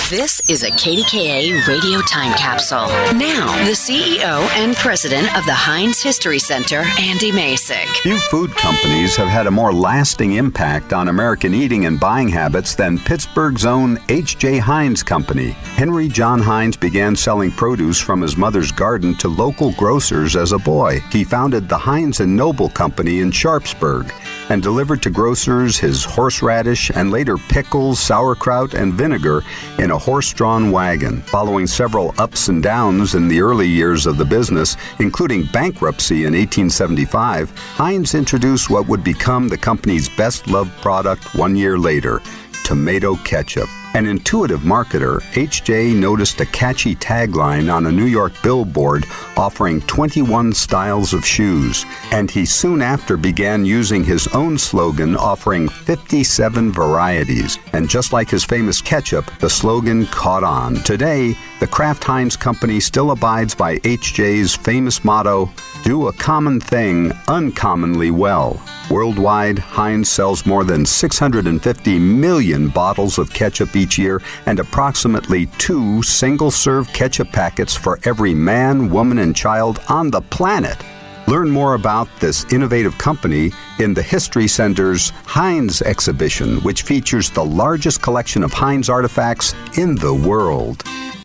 This is a KDKA radio time capsule. Now, the CEO and president of the Heinz History Center, Andy Masek. Few food companies have had a more lasting impact on American eating and buying habits than Pittsburgh's own H.J. Heinz Company. Henry John Heinz began selling produce from his mother's garden to local grocers as a boy. He founded the Heinz & Noble Company in Sharpsburg and delivered to grocers his horseradish and later pickles, sauerkraut, and vinegar in a horse-drawn wagon. Following several ups and downs in the early years of the business, including bankruptcy in 1875, Heinz introduced what would become the company's best-loved product 1 year later, tomato ketchup. An intuitive marketer, H.J. noticed a catchy tagline on a New York billboard offering 21 styles of shoes, and he soon after began using his own slogan offering 57 varieties. And just like his famous ketchup, the slogan caught on. Today, the Kraft Heinz Company still abides by H.J.'s famous motto, "Do a common thing uncommonly well." Worldwide, Heinz sells more than 650 million bottles of ketchup each year and approximately 2 single-serve ketchup packets for every man, woman, and child on the planet. Learn more about this innovative company in the History Center's Heinz exhibition, which features the largest collection of Heinz artifacts in the world.